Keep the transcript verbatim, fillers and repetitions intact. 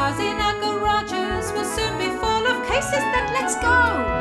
Cars in our garages will soon be full of cases that let's go.